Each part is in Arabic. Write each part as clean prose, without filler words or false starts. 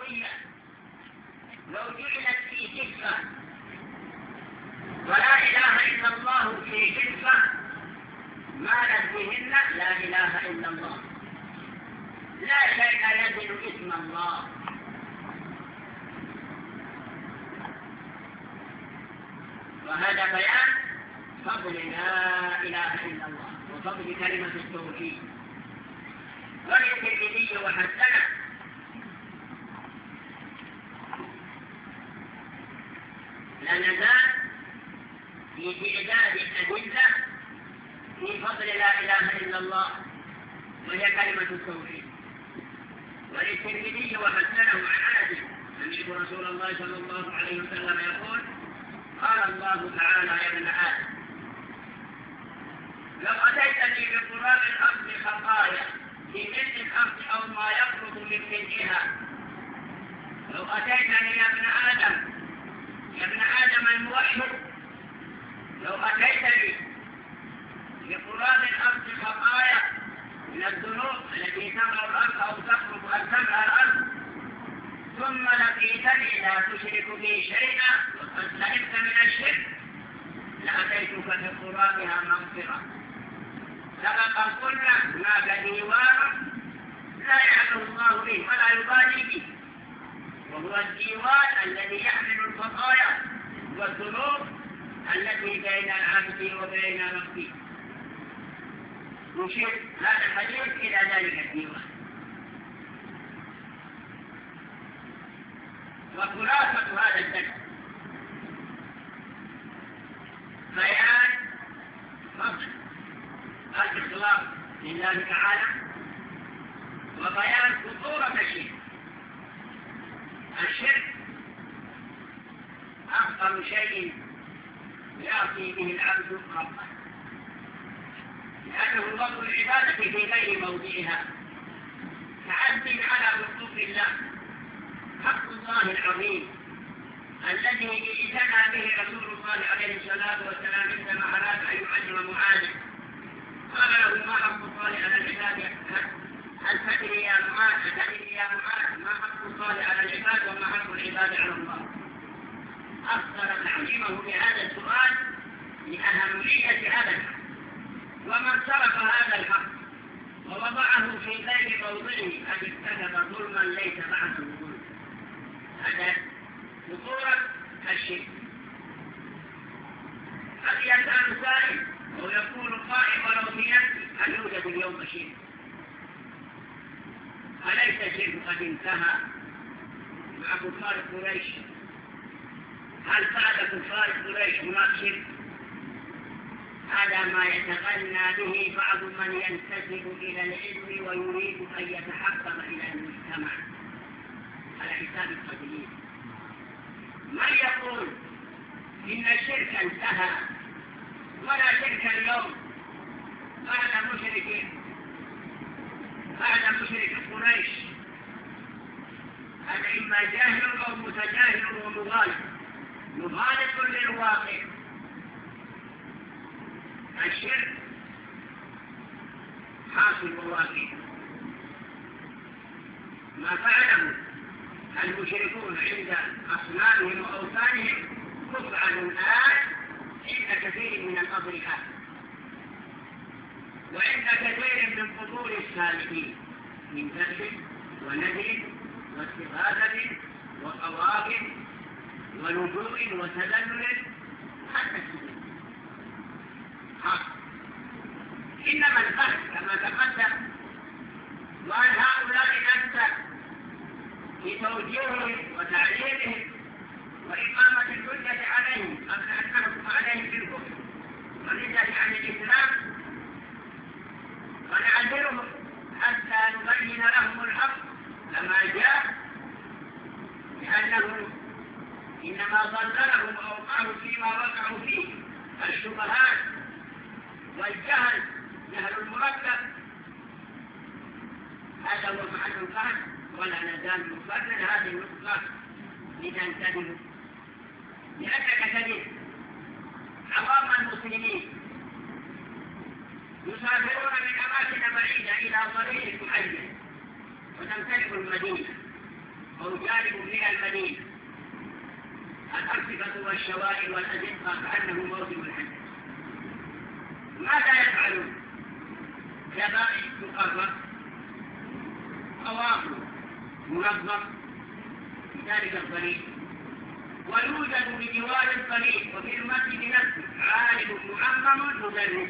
العربية لو جعلت في كفة ولا إله إلا الله في كفة مالت بهن لا إله إلا الله، لا شيء يزن اسم الله. وهذا بيان فضل لا إله إلا الله وفضل كلمة التوحيد. وللترمذي وحسنه لا نزال في تعداد الأدلة في فضل لا إله إلا الله وهي كلمة التوحيد. وللترمذي وحسنه عن أنس سمعت رسول الله صلى الله عليه وسلم يقول: قال الله تعالى: يا ابن آدم لو أتيتني بقراب الأرض خطايا في ملء الأرض أو ما يقرب من ملئها، لو أتيتني يا ابن آدم الموحد، لو أتيتني بقراب الأرض خطايا من الذنوب التي تملأ الأرض أو تقرب أن تملأ الأرض، ثم لقيتني لا تشرك بي شيئا وقد سلمت من الشرك، لأتيتك بقرابها مغفرة. سبق قلنا هناك ديوان لا يعلم الله به ولا يبالي به، وهو الديوان الذي يحمل الخطايا والذنوب التي بين العبد وبين ربه. نشير هذا الحديث إلى ذلك الديوان. وخلاصة هذا الدرس بيان فضل الإخلاص لله تعالى وبيان خطورة الشرك أخطر شيء يأتي به العبد ربه، لأنه وضع العبادة في غير موضعها، تعدي على حقوق الله، حق الله العظيم الذي اجتنى به رسول الله عليه الصلاة والسلام عندما أراد أن يعلم معاذ. قال له: ما حق الله على العباد؟ هل تدري يا معاذ ما حق الله على العباد وما حق العباد على الله؟ أصدر تعليمه بهذا السؤال لأهمية هذا الحق، ومن صرف هذا الحق ووضعه في غير موضعه قد ارتكب ظلما ليس بعده ظلم. هذا خطورة الشرك. قد يسأل سائل ويقول قائل ولو في نفسي: هل يوجد اليوم شرك؟ أليس الشرك قد انتهى مع كفار قريش؟ هل بعد كفار قريش هناك شرك؟ هذا ما يتغنى به بعض من ينتسب إلى العلم ويريد أن يتحكم إلى المجتمع على حساب القديم. من يقول إن الشرك انتهى ولا شرك اليوم بعد مشرك قريش، هذا إما جاهل أو متجاهل مغالط للواقع. الشرك حاصل الواقع، ما فعله المشركون عند أصنامهم وأوثانهم تفعل الآن عند كثير من الأضرحة وعند كثير من قبور السالكين من ذبح ونذر واستغاثة وقواب ولجوء وتذلل حتى السجود. إنما البحث كما تقدم وأن هؤلاء نفسه في توجيههم وتعليمهم وإقامة الحجة عليهم قبل أن نحكم عليهم بالكفر والردة عن الإسلام ونعذرهم حتى نبين لهم الحق كما جاء، لأنه إنما ضللهم وأوقعوا فيما وقعوا فيه الشبهات والجهل، جهل المركب. هذا هو محل الفهم، ولا نزال نفرد هذه النقطة لتنتبهوا، لأنك تجد عوام المسلمين يسافرون من أماكن بعيدة إلى طريق معين وتمتلك المدينة، أو جانب من المدينة الأرصفة والشوارع والأزقة كأنه موسم الحج. ماذا يفعلون؟ كبائر تقرر، طواف منظم في ذلك الطريق، ويوجد بجوار الطريق وفي المسجد نفسه عالم معمم مدرس.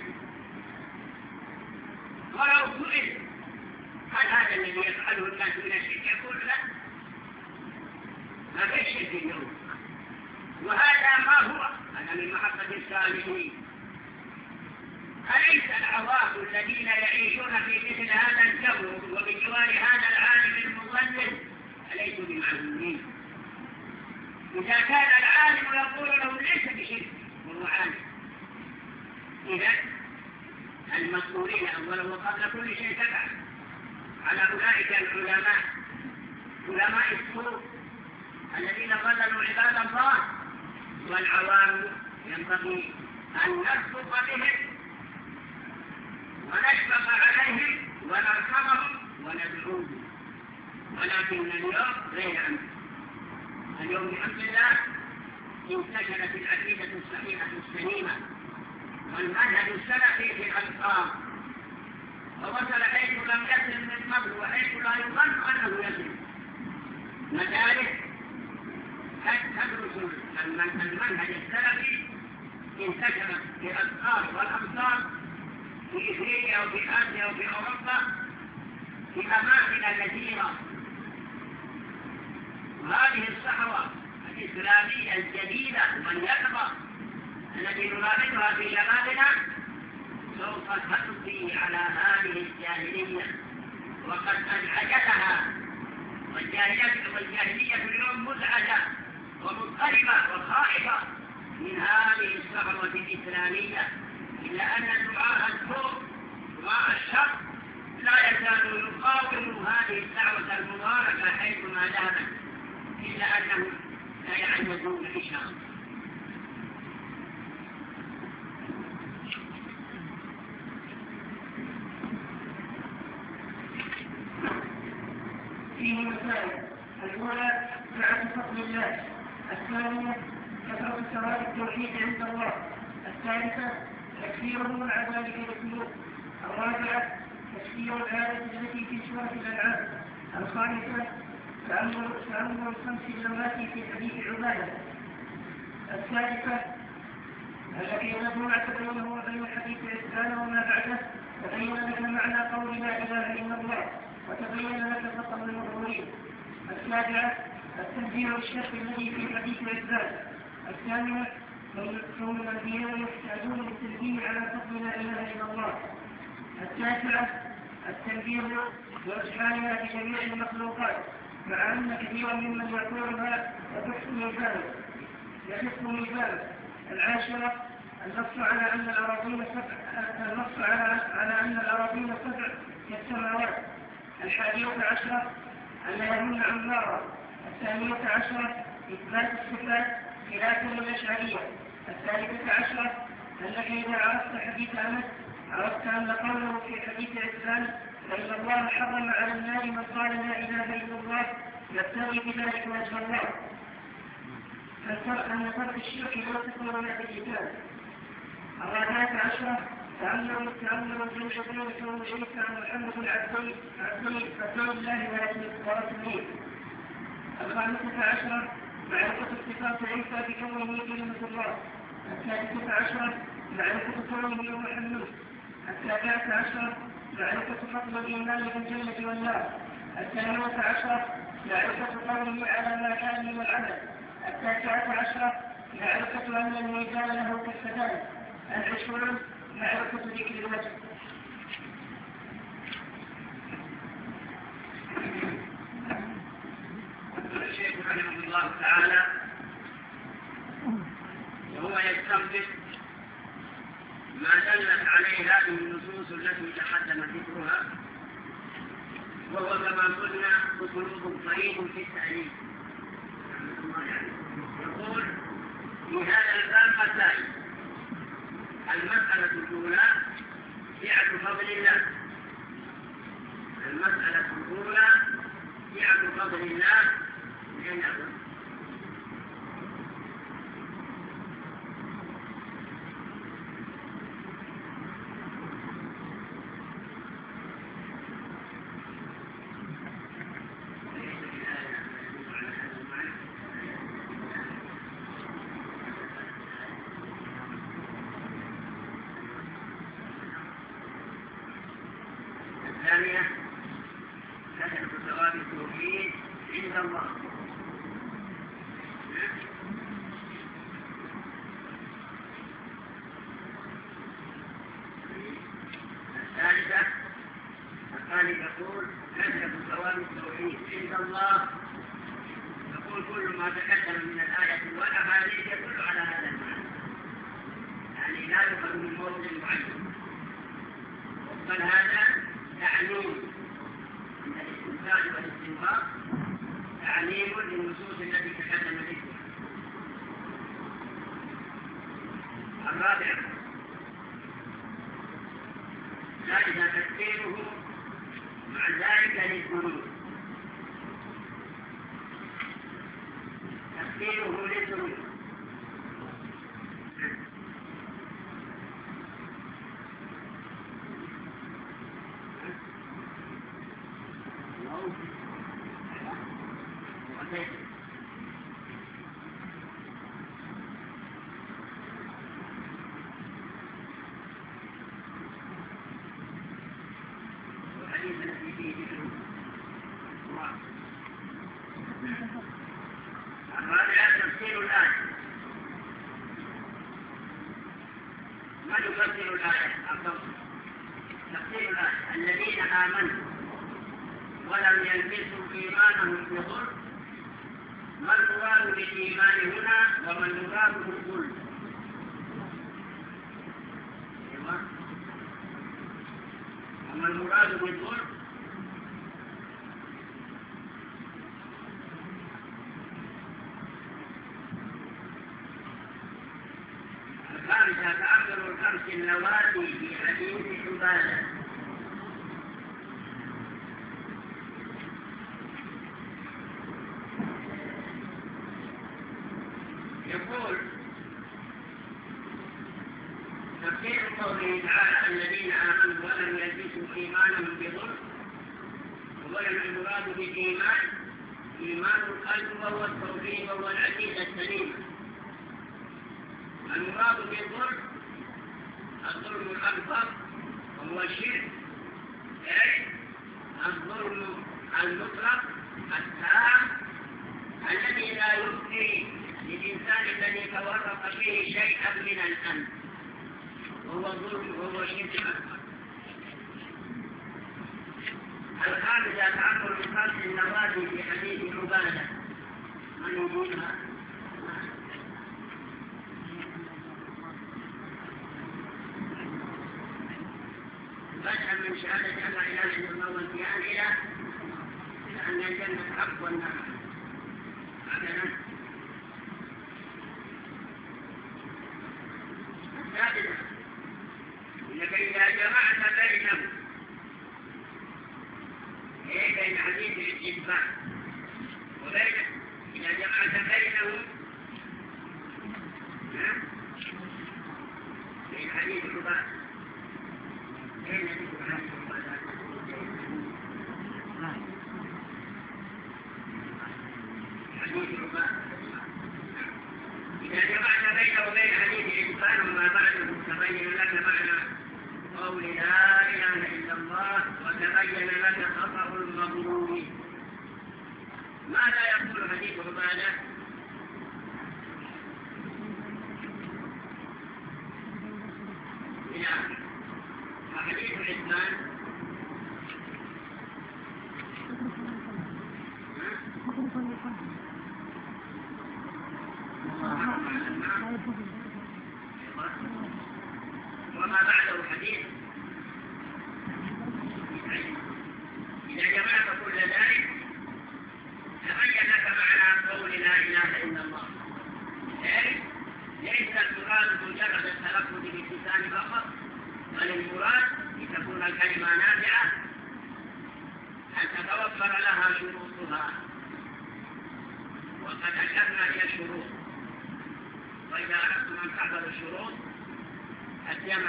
ولو سئل هل هذا الذي يفعله الناس من الشرك؟ يقول لا، ما في شرك اليوم، وهذا ما هو، هذا من محبة الصالحين. أليس العوام الذين يعيشون في مثل هذا الجو وبجوار هذا العالم المضلل أليسوا بمعلومين؟ إذا كان العالم يقول له ليس بشرك وهو عالم، إذا المسؤولين أولا وقبل كل شيء تبع على أولئك العلماء، علماء السوء الذين ضللوا عباد الله، والعوام ينبغي أن نرفق بهم ونشفق عليهم ونرحمهم وندعوهم. ولكن اليوم غير أمر. اليوم بحمد الله انتشرت العقيدة الصحيحة السليمة والمنهج السلفي في الأمصار، ووصل حيث لم يصل من قبل وحيث لا يظن أنه يصل. مدارس تدرس المنهج السلفي انتشرت في الأمصار والأمصار في إفريقيا وفي آسيا وفي أوروبا في أماكن كثيرة. وهذه الصحوة الإسلامية الجديدة واليقظة التي نلاحظها في شبابنا سوف تقضي على هذه الجاهلية، وقد أزعجتها. والجاهلية اليوم مزعجة ومضطربة وخائفة من هذه الصحوة الإسلامية، إلا أن دعاء الكفر دعاء الشر لا يزال يقاوم هذه الدعوة المباركة حيثما دامت، إلا أنهم لا يعجزون إن شاء الله. فيه مسائل: الأولى معرفة فضل الله، الثانية كثرة ثواب التوحيد عند الله، الثالثة تكفيره مع ذلك الذنوب، الرابعة تكفير الآية التي في سورة الأنعام، الخامسة تأمل الخمس اللواتي في حديث عبادة، السادسة التي نجمع بينه وبين حديث عثمان وما بعده، تبين لك معنى قول لا إله إلا الله وتبين لك فضل المؤمنين، السابعة التنبيه الشرك الذي في حديث عثمان، الثامنة كون الأنبياء يحتاجون للتنبيه على فضل لا إله إلا الله، التاسعة التنبيه وإجحالها بجميع المخلوقات، مع أن كثيرا ممن يقولها يخف ميزانه، العاشرة النص على أن الأراضين سبع كالسماوات، الحادية عشرة أنها يمنع النار، الثانية عشرة إثبات الصفات خلافا للأشعرية، الثالثة عشرة أنك إذا عرفت حديث أنس عرفت أن قوله في حديث عثمان فإن الله حرم على النار من قال لا إله إلا الله يبتغي بذلك وجه الله، أن ترك الشرك لا تكون من الإسلام، الرابعة عشرة تأمل الجوشتين كون عيسى محمد عبدي الله ورسوله، الخامسة عشرة معرفة صفات عيسى بكونه كلمة الله، الثالثة عشرة معرفة كونه محمد، السابعة عشرة معرفة فضل الإيمان بالجنة والنار، الثانية عشرة معرفة قوله على ما كان من العمل، التاسعة عشرة معرفة أن الميزان له كالسدان، العشرون معرفة ذكر الوجه. الشيخ رحمه الله تعالى وهو يستنبط ما دلت عليه هذه النصوص التي تقدم ذكرها، وهو كما قلنا أسلوب طريق في التأليف. يقول في هذا الباب مسائل: المسألة الأولى سعة فضل الله، المسألة الأولى سعة فضل الله الثانية كثرة ثواب التوحيد عند الله. الثالثة الثاني يقول كثرة ثواب التوحيد عند الله، يقول كل ما تقدم من الآية والأحاديث يدل على هذا المعنى، يعني لا يؤخذ من موضع معين، بل هذا تعليم عند الاستنباط والاستنباط، تعليم للنصوص التي تقدم ذكرها. الرابع ذلك تفسيره مع ذلك للذنوب، تفسيره للذنوب. الرابع تفسير الآية. ما يفسر الآية؟ تفسير الآية الذين آمنوا ولم يلبسوا إيمانهم بظلم. ما المراد بالإيمان هنا وما المراد بالظلم؟ وما المراد بالظلم؟ الخامسة تأخر الخمس النوافل في حديث عبادة. يقول تفسير قوله تعالى الذين آمنوا ولم يلبسوا إيمانهم بظلم، ولم المراد بالإيمان إيمان القلب وهو التوحيد وهو العقيدة السليمة. المراد بالظلم الظلم الأكبر وهو الشرك، أي الظلم المطلق التام الذي لا يبقي للإنسان الذي تورط فيه شيئا من الأمن، وهو الظلم وهو الشرك الأكبر. الخامسة تعبر بخمس النوافل في حديث عبادة. من يقولها؟ بدءا من شهادة أن لا إله إلا الله والانتهاء إلى أن الجنة حق والنار. هكذا. السادسة إنك إذا جمعت بينهم بين حديث الاستثبات وبين إذا جمعت بينهم بين حديث العباد بين حديث العباد حديث العباد إذا جمعت بينه وبين حديث الإنسان وما بعده تبين لك معنى قول لا إله إلا الله وتبين لك خطأ المظلوم. ماذا يقول حديث عبادة؟ وحديث الإنسان وما بعده حديث. إذا جمعت كل ذلك تبين لك معنى قول لا إله إلا الله. ليس المراد مجرد التلفظ باللسان فقط، بل المراد لتكون الكلمة نافعة أن تتوفر لها شروطها. وقد أشرنا إلى الشروط، وإذا أردتم أن تحضروا الشروط الجمع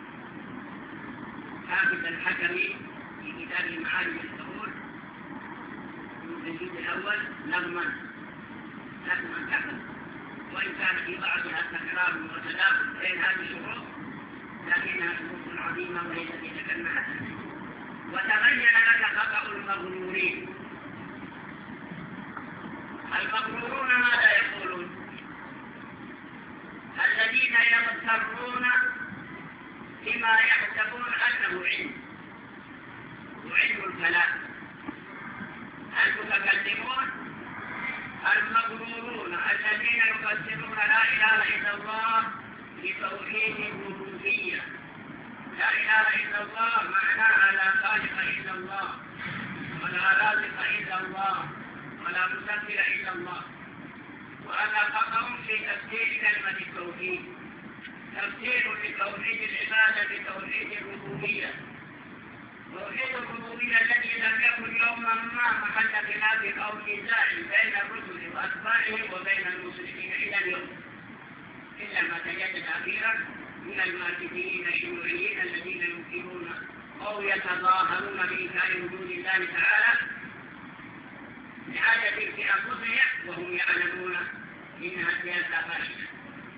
حافظ الحكمي في كتاب معالم الحلول في الجزء الأول نظما تحفظ، وإن كان في بعضها تكرار وتداخل بين هذه الشروط لكنها شروط عظيمة وهي التي ذكرنا حسنا. وتبين لك خطأ المغرورين. المغرورون ماذا يقولون؟ الذين يغترون بما يحسبون أنه علم، وعلم الكلام. المتكلمون المغرورون الذين يفسرون لا إله إلا الله بتوحيد الربوبية. لا إله إلا الله معناها لا خالق إلا الله، ولا رازق إلا الله، ولا مسبب إلا الله. وهذا خطأ في تفسير كلمة التوحيد. تفسير لتوحيد العبادة بتوحيد الربوبية. توحيد الربوبية الذي لم يكن يوما ما محل خلاف أو نزاع بين الرسل وأتباعهم وبين المسلمين إلى اليوم، إلا ما تجدد أخيرا من الماركسيين الشيوعيين الذين ينكرون أو يتظاهرون بإنكار وجود الله تعالى لحاجة في أنفسهم وهم يعلمون إنها سياسة فاشلة.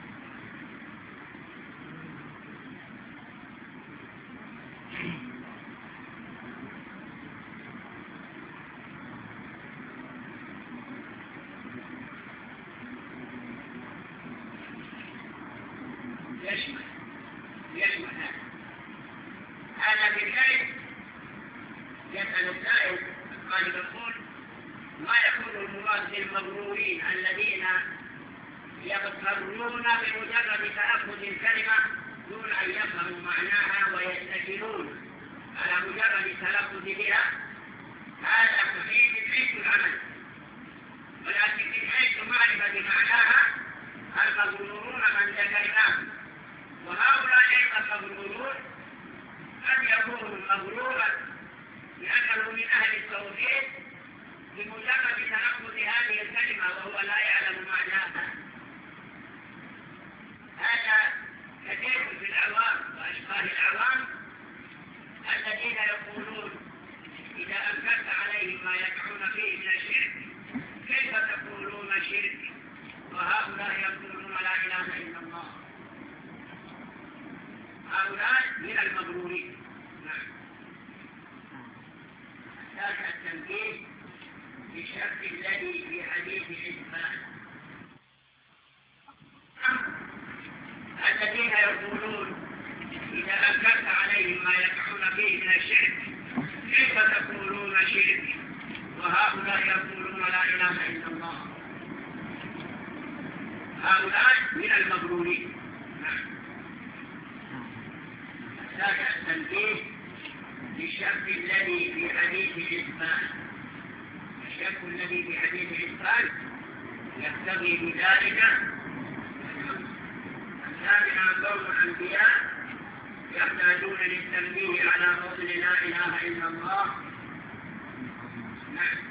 يشمل هذا بالآية. يسأل السائل قال يقول ما يكون المراد بالمغرورين الذين يغترون بمجرد تأخذ الكلمة دون أن يفهموا معناها ويتكلون على مجرد التلفظ بها. هذا صحيح من حيث العمل، ولكن من حيث معرفة معناها المغرورون من ذكرناهم. وهؤلاء أيضا مغرورون قد يكونوا مغرورا لأنه من أهل التوحيد بمجرد تلفظ هذه الكلمة وهو لا يعلم معناها. هذا كثير في العوام وأشباه العوام الذين يقولون إذا أنكرت عليهم ما يدعون فيه من الشرك كيف تقولون شرك وهؤلاء يقولون لا إله إلا الله. هؤلاء من المغرورين. هذا التنبيه بالشرط الذي في حديث حسبان. الذين يقولون إذا أنكرت عليهم ما يدعون فيه من الشرك كيف تقولون شرك وهؤلاء يقولون لا إله إلا الله. هؤلاء من المغرورين. هذا التنبيه بالشرط الذي في حديث حسبان. الشرط الذي في حديث حسبان يقتضي بذلك أن قوم الأنبياء يحتاجون للتنبيه على فضل لا إله إلا الله. نعم.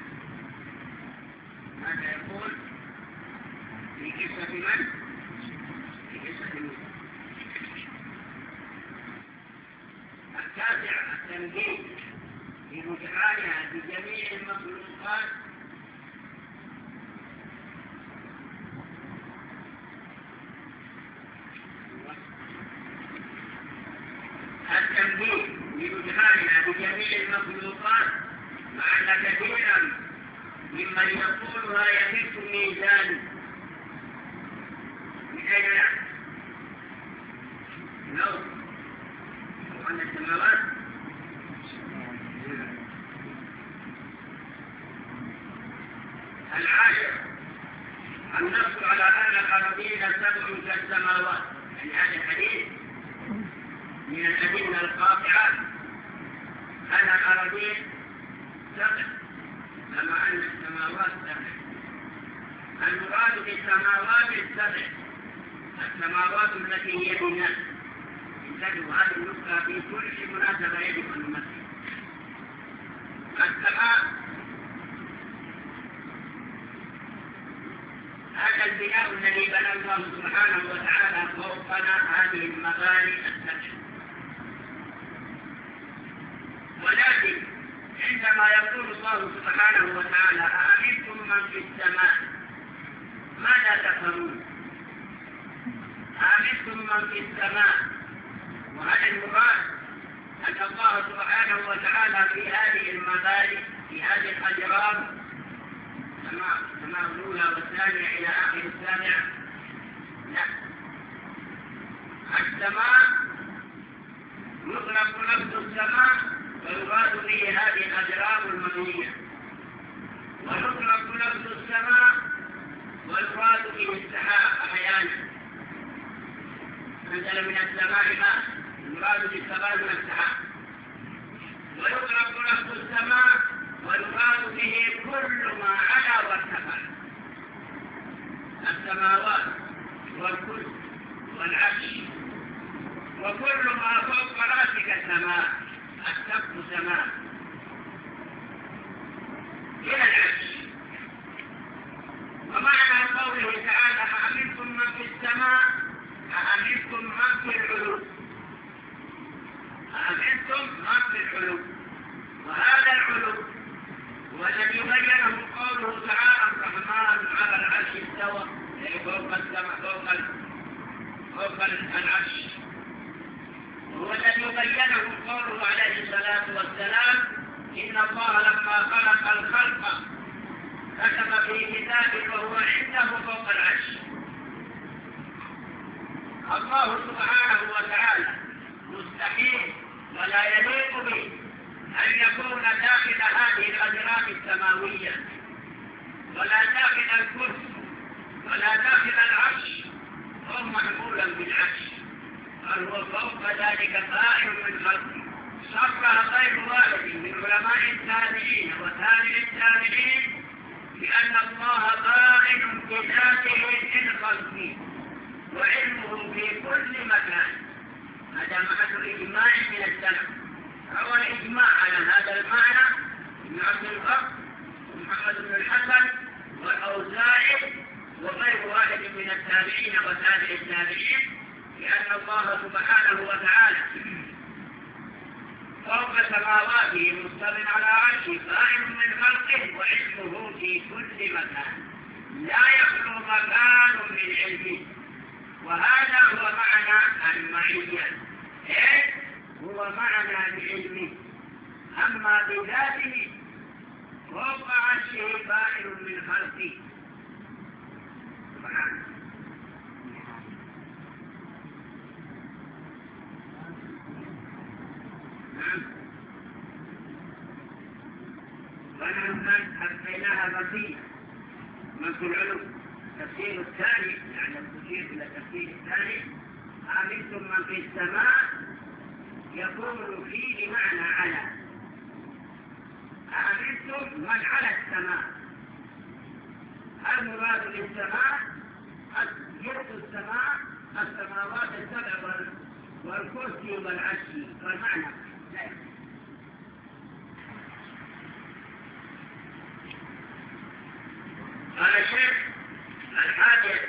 ماذا يقول في قصة من؟ في قصة موسى. التاسع التنبيه بمجعلها بجميع المخلوقات بجميع المخلوقات مع أن كثيرا ممن يقولها يخف ميزان من أين لا لو أن السماوات العاشر النص على أن الأراضين سبع كالسماوات. يعني هذا الحديث من الأدلة القاطعة أن الأراضين سبع كما أن السماوات سبع. المراد بالسماوات السبع السماوات التي هي بالناس. يجب هذه النقطة في كل مناسبة يجب أن نمثل. السماء هذا البناء الذي بنى الله سبحانه وتعالى فوقنا هذه المباني السبع. ولكن عندما يقول الله سبحانه وتعالى أأمنتم من في السماء ماذا تفهمون؟ أأمنتم من في السماء، وهذا المراد أن الله سبحانه وتعالى في هذه المباني في هذه الأجرام السماء الأولى والثانية إلى آخر السابعة، لا، السماء يطلق لفظ السماء ويراد به هذه الأجرام المبنية، ويطلق لفظ السماء ويراد به السحاب أحيانا. نزل من السماء ماء، يراد بالسماء من السحاب. ويطلق لفظ السماء ويراد به كل ما علا وارتفع، السماوات والكرسي والعرش وكل ما فوق راسك سماء، السقف سماء إلى العرش. ومعنى قوله تعالى أأمنتم من في السماء، أأمنتم من في العلو، أأمنتم من في العلو. وهذا العلو والذي بينه قوله تعالى الرحمن على العرش استوى، أي فوق السماء فوق العرش. وهو الذي بينه قوله عليه الصلاة والسلام إن الله لما خلق الخلق كتب في كتابه وهو عنده فوق العرش. الله سبحانه وتعالى مستحيل ولا يليق به أن يكون داخل هذه الأجرام السماوية، ولا داخل الكرسي، ولا داخل العرش، هو محمولا بالعرش، بل هو فوق ذلك قائم من خلقه. صرح غير واحد من علماء التابعين وتابع التابعين بأن الله قائم بذاته من خلقه وعلمه في كل مكان. هذا محل إجماع من السلف، روى الإجماع على هذا المعنى ابن عبد البر ومحمد بن الحسن والأوزاعي وغير واحد من التابعين وتابع التابعين، لأن الله سبحانه وتعالى فوق سماواته مستوٍ على عرشه قائم من خلقه وعلمه في كل مكان، لا يخلو مكان من علمه. وهذا هو معنى المعية، هو معنى بعلمه. أما بذاته فوق عرشه قائم من خلقه سبحانه. ونحن حبيناها بقية من في العلو. التفسير الثاني يعني التفسير إلى التفسير الثاني أأمنتم من في السماء يكون فيه معنى على. أأمنتم من على السماء، المراد بالسماء جرس السماء السماوات السبع والكرسي والعرش والمعنى. قال الشيخ الحادث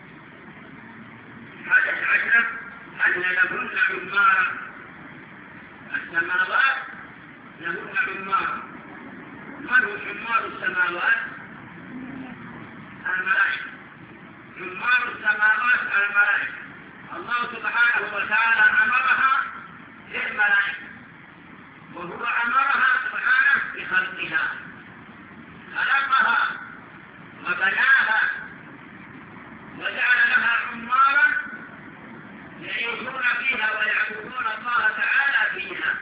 عشر أن لهن عمارة، السماوات لهن عمارة. من هو عمار السماوات؟ الملائكة. عمار السماوات الملائكة. الله سبحانه وتعالى أمرها بالملائكة، وهو أمرها سبحانه بخلقها، خلقها وبناها وجعل لها عمارا يعيشون فيها ويعبدون الله تعالى فيها،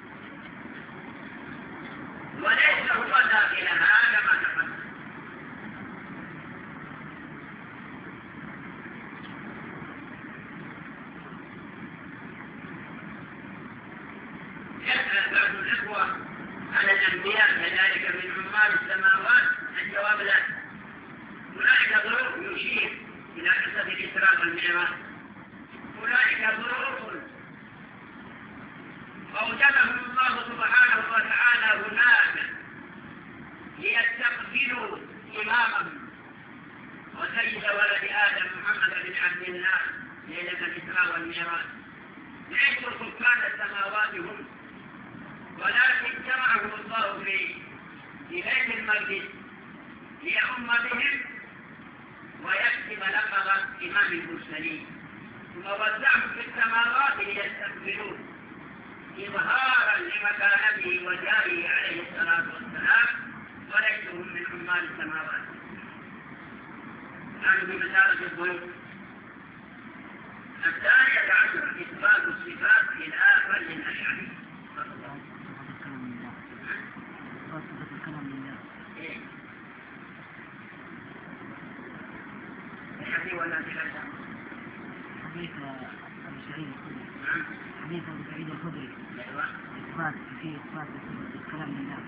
وليس هو داخلها. هذا ما تقدم. يسأل بعض الإخوة على الأنبياء كذلك من عمار السماوات، الجواب لا. أولئك ظروف يشير إلى قصة الإسراء والمعراج. أولئك ظروف أوجدهم الله سبحانه وتعالى هناك ليستقبلوا إمامهم وسيد ولد آدم محمد بن عبد الله ليلة الإسراء والمعراج. ليسوا سكان السماوات هم، ولكن جمعهم الله في بيت المقدس ليؤم بهم ويكتب لقب إمام المرسلين، ثم وزعهم في السماوات ليستقبلون إظهارا لمكانته وجاهه عليه الصلاة والسلام، وليسوا من عمال السماوات. كانوا في مسارة الظهور. الثانية عشر إثبات الصفات خلافا للأشعري. ولا حديث أبي سعيد الخدري. حديث أبي سعيد الخدري. إثبات الكلام لله.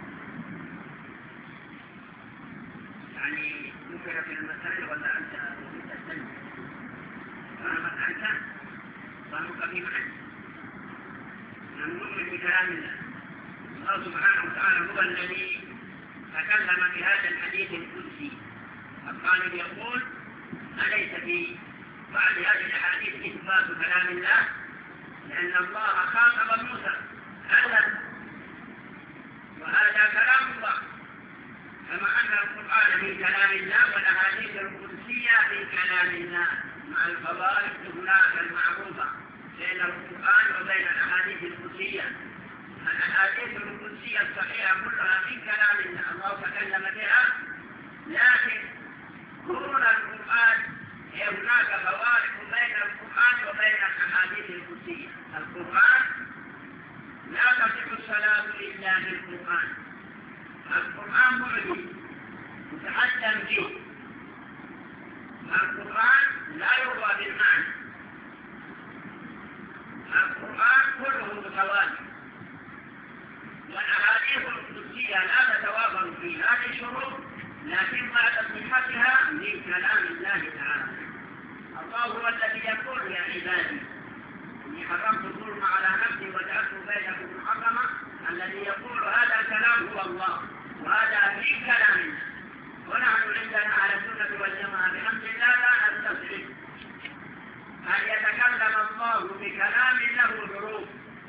يعني ذكر في المسائل ولا أنت تستنى؟ فأنا أنت فأنت في محل. نؤمن بكلام الله. الله سبحانه وتعالى هو الذي تكلم بهذا الحديث القدسي. القائل يقول: أليس في بعد هذه الأحاديث إثبات كلام الله؟ لأن الله خاطب موسى أهلا، وهذا كلام الله، كما أن القرآن من كلام الله والأحاديث القدسية من كلام الله، مع الفوارق هناك المعروفة بين القرآن وبين الأحاديث القدسية. الأحاديث القدسية الصحيحة كلها من كلام الله، الله تكلم بها، لكن كون القرآن هناك فوارق بين القرآن وبين الأحاديث القدسية. القرآن لا تصح الصلاة إلا بالقرآن. القرآن معجز متحدث به. القرآن لا يروى بالمعنى. القرآن كله متوازن، والأحاديث القدسية لا تتوافر في هذه الشروط، لكن بعد صحتها من كلام الله تعالى. الله هو الذي يقول: يا عبادي إني حرمت الظلم على نفسي وجعلت بينكم محرما. الذي يقول هذا الكلام هو الله، وهذا من كلام الله. ونحن عندنا على السنة والجماعة بحمد الله لا نستطيع أن يتكلم الله بكلام له حروف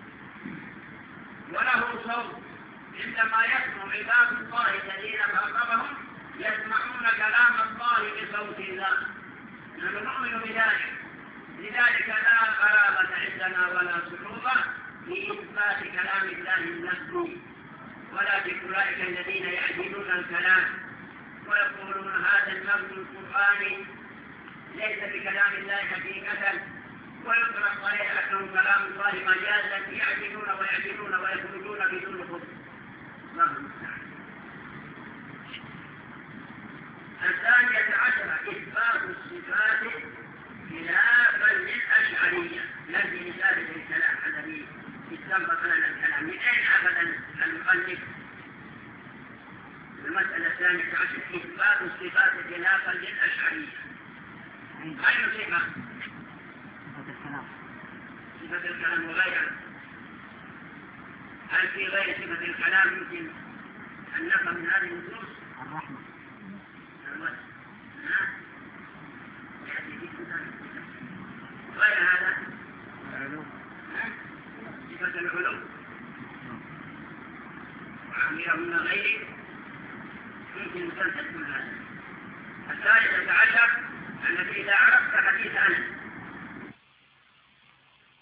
وله صوت. عندما يسمع عباد الله الذين خاطبهم يسمعون كلام الله بصوت الله. نحن نؤمن بذلك، لذلك لا قرابة عندنا ولا صعوبة في إثبات كلام الله النفسي، ولا بأولئك الذين يعجلون الكلام ويقولون هذا اللفظ القرآني ليس بكلام الله حقيقة، ويطلق عليه أنه كلام الله مجازا، يعجلون ويعجلون ويخرجون بدون خبز. الثانية عشرة إثبات الصفات خلافا للأشعرية. الذي مثال الكلام الذي استنبط لنا الكلام من أين أخذ المؤلف؟ المسألة الثانية عشرة إثبات الصفات خلافا للأشعرية. أي صفة؟ صفة الكلام وغيرها. هل في غير صفة الكلام يمكن أن نفهم من هذه النصوص؟ الرحمة. غير هذا صفة العلو وعمله من غيره يمكن أن تكون هذا. الثالثة عشر أنك إذا عرفت حديث أنس